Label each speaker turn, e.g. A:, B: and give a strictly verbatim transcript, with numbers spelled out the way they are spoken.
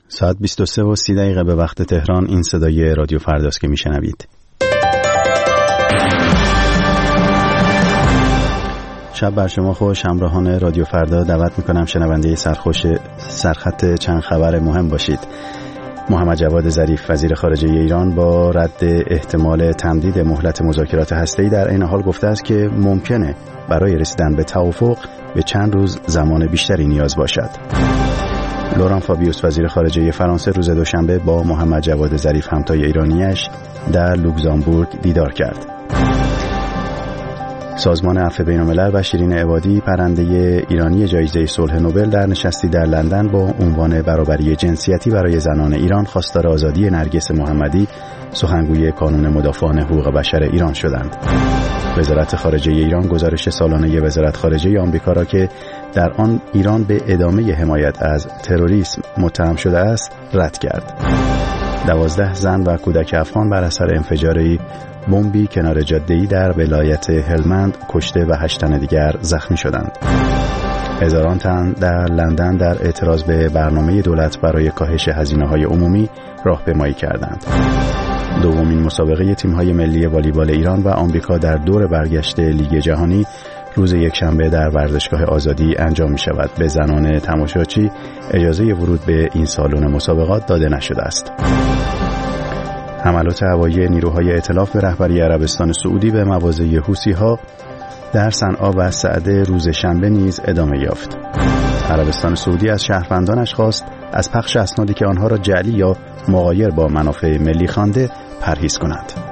A: ساعت بیست و سه و سی دقیقه به وقت تهران. این صدای رادیو فرداست که میشنوید. شب بر شما خوش. همراهان رادیو فردا دعوت میکنم شنونده سرخوش سرخط چند خبر مهم باشید. محمد جواد ظریف وزیر خارجه ایران با رد احتمال تمدید مهلت مذاکرات هسته‌ای در این حال گفته است که ممکنه برای رسیدن به توافق به چند روز زمان بیشتری نیاز باشد. لوران فابیوس وزیر خارجه فرانسه روز دوشنبه با محمد جواد ظریف همتای ایرانیش در لوکزامبورگ دیدار کرد. سازمان عفو بین‌الملل و شیرین عبادی پرنده ایرانی جایزه صلح نوبل در نشستی در لندن با عنوان برابری جنسیتی برای زنان ایران خواستار آزادی نرگس محمدی سخنگوی کانون مدافعان حقوق بشر ایران شدند. وزارت خارجه ایران گزارش سالانه وزارت خارجه آمریکا را که در آن ایران به ادامه حمایت از تروریسم متهم شده است رد کرد. دوازده زن و کودک افغان بر اثر انفجاری بمبی کنار جاده‌ای در ولایت هلمند کشته و هشت تن دیگر زخمی شدند. هزاران تن در لندن در اعتراض به برنامه دولت برای کاهش هزینه‌های عمومی راهپیمایی کردند. دومین مسابقه تیم‌های ملی والیبال ایران و آمریکا در دور برگشت لیگ جهانی روز یکشنبه در ورزشگاه آزادی انجام می‌شود. به زنان تماشاچی اجازه ورود به این سالن مسابقات داده نشده است. حملات هوایی نیروهای ائتلاف به رهبری عربستان سعودی به مواضع حوثی‌ها در صنعا و سعده روز شنبه نیز ادامه یافت. عربستان سعودی از شهروندانش خواست از پخش اسنادی که آنها را جعلی یا مغایر با منافع ملی خوانده پرهیز کنند.